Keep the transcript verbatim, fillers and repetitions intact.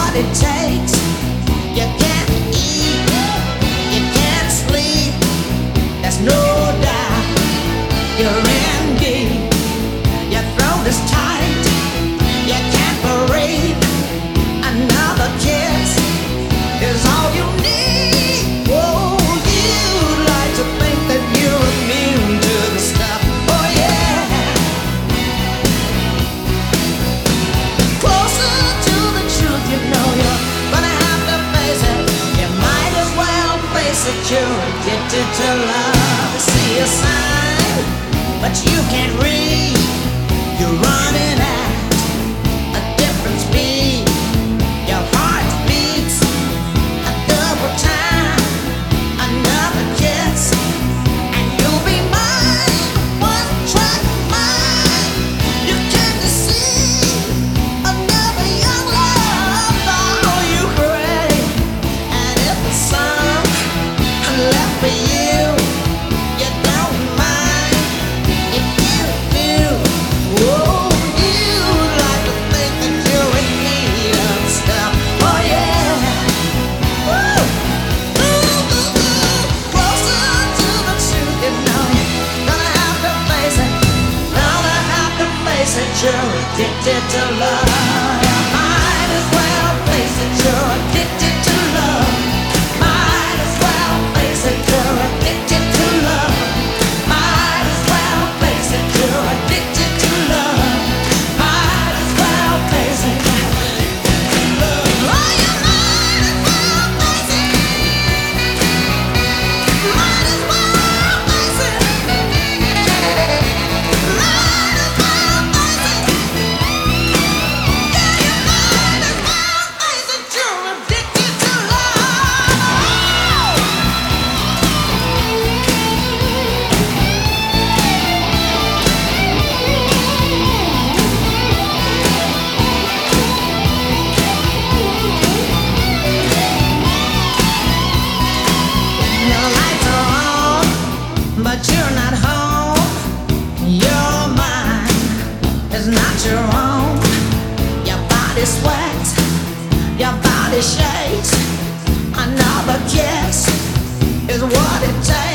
what it takes. You can't eat, you can't sleep. There's no doubt you're in deep. Your throat is tight, you can't breathe. Another kiss is all you need. Oh, you'd like to think that you're immune to the stuff. Oh yeah. Closer to the truth, you know you're gonna have to face it. You might as well face it. You're addicted to love. See a sign, but you can't read. You're running at a different speed. Your heart beats a double time. Another kiss, and you'll be mine. One track mind. You can't deceive another young love. All you crave, and if the sun left for you, you don't mind if you do. Whoa, you like to think that you're in need of stuff. Oh yeah. Woo. Ooh, ooh, ooh. Closer to the truth, you know you're gonna have to face it. Gonna have to face it. You're addicted to love. You might as well face it. You're addicted to love. Might as well face it. You're addicted to love. Might as well face it. You're addicted to love. Might as well face it. Oh, you might as well face it. Might as well face it. Might as well face it. Yeah, you might as well face it. You're addicted to love. The lights are on, but you're not home. Your mind is not your own. Your body sweats, your body shakes. Another kiss is what it takes.